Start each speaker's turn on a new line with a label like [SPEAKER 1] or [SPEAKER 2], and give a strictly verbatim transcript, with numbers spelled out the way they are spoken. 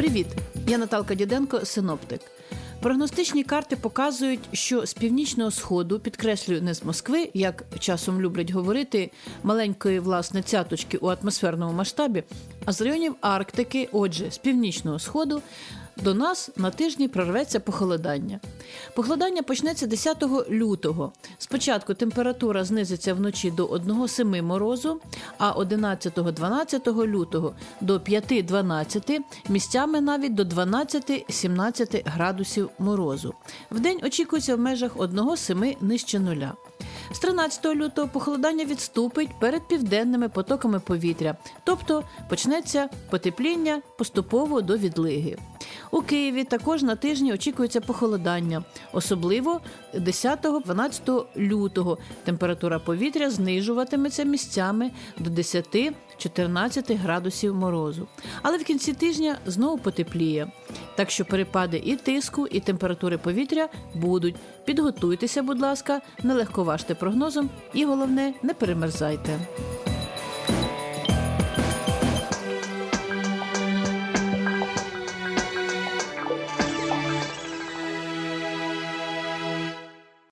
[SPEAKER 1] Привіт! Я Наталка Діденко, синоптик. Прогностичні карти показують, що з північного сходу, підкреслюю, не з Москви, як часом люблять говорити, маленької, власне, цяточки у атмосферному масштабі, а з районів Арктики, отже, з північного сходу, до нас на тижні прорветься похолодання. Похолодання почнеться десятого лютого. Спочатку температура знизиться вночі до один-сім морозу, а одинадцятого-дванадцятого лютого до п'ять-дванадцять, місцями навіть до дванадцять-сімнадцять градусів морозу. Вдень очікується в межах один-сім нижче нуля. З тринадцятого лютого похолодання відступить перед південними потоками повітря, тобто почнеться потепління поступово до відлиги. У Києві також на тижні очікується похолодання, особливо десятого-дванадцятого лютого. Температура повітря знижуватиметься місцями до десять-чотирнадцять градусів морозу. Але в кінці тижня знову потепліє. Так що перепади і тиску, і температури повітря будуть. Підготуйтеся, будь ласка, не легковажте прогнозом і, головне, не перемерзайте.